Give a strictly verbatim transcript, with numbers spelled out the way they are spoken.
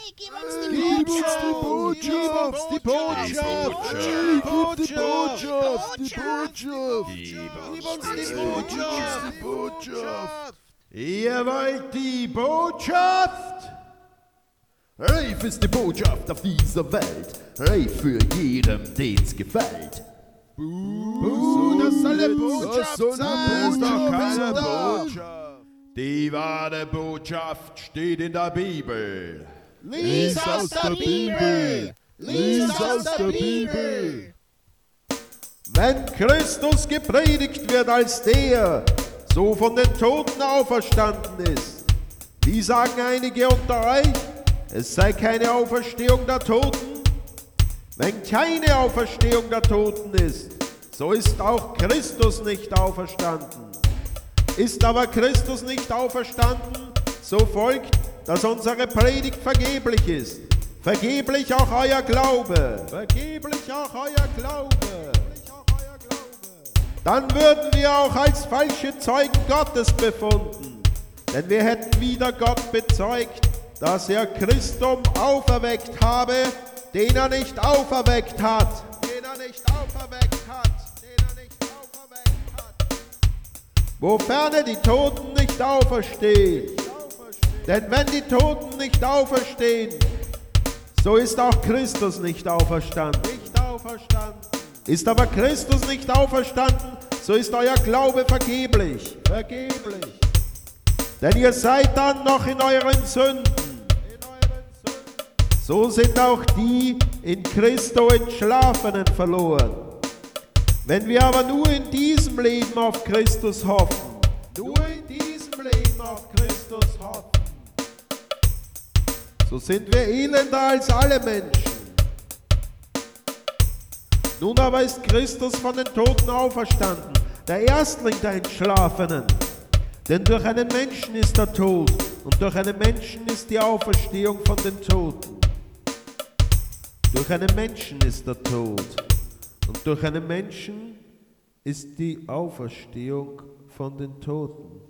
gib uns die Botschaft! Gib uns die Botschaft! Gib uns die Botschaft! Die Botschaft! Gib uns die Botschaft! Die Botschaft! Ihr wollt die Botschaft? Reif ist die Botschaft auf dieser Welt, reif für jedem, den's gefällt. Buh, das soll eine Botschaft soll sein! eine Ist doch keine Botschaft. Botschaft! Die wahre Botschaft steht in der Bibel. Lies aus der Bibel! Lies aus der Bibel! Wenn Christus gepredigt wird als der, so von den Toten auferstanden ist. Wie sagen einige unter euch, es sei keine Auferstehung der Toten? Wenn keine Auferstehung der Toten ist, so ist auch Christus nicht auferstanden. Ist aber Christus nicht auferstanden, so folgt, dass unsere Predigt vergeblich ist. Vergeblich auch euer Glaube. Vergeblich auch euer Glaube. Dann würden wir auch als falsche Zeugen Gottes befunden. Denn wir hätten wieder Gott bezeugt, dass er Christum auferweckt habe, den er nicht auferweckt hat. Den er nicht auferweckt hat. Den er nicht auferweckt hat. Wofern die Toten nicht auferstehen. Denn wenn die Toten nicht auferstehen, so ist auch Christus nicht auferstanden. Nicht auferstanden. Ist aber Christus nicht auferstanden, so ist euer Glaube vergeblich. Vergeblich. Denn ihr seid dann noch in euren Sünden. So sind auch die in Christo Entschlafenen verloren. Wenn wir aber nur in diesem Leben auf Christus hoffen, nur in diesem Leben auf Christus hoffen, so sind wir elender als alle Menschen. Nun aber ist Christus von den Toten auferstanden, der Erstling der Entschlafenen. Denn durch einen Menschen ist der Tod und durch einen Menschen ist die Auferstehung von den Toten. Durch einen Menschen ist der Tod und durch einen Menschen ist die Auferstehung von den Toten.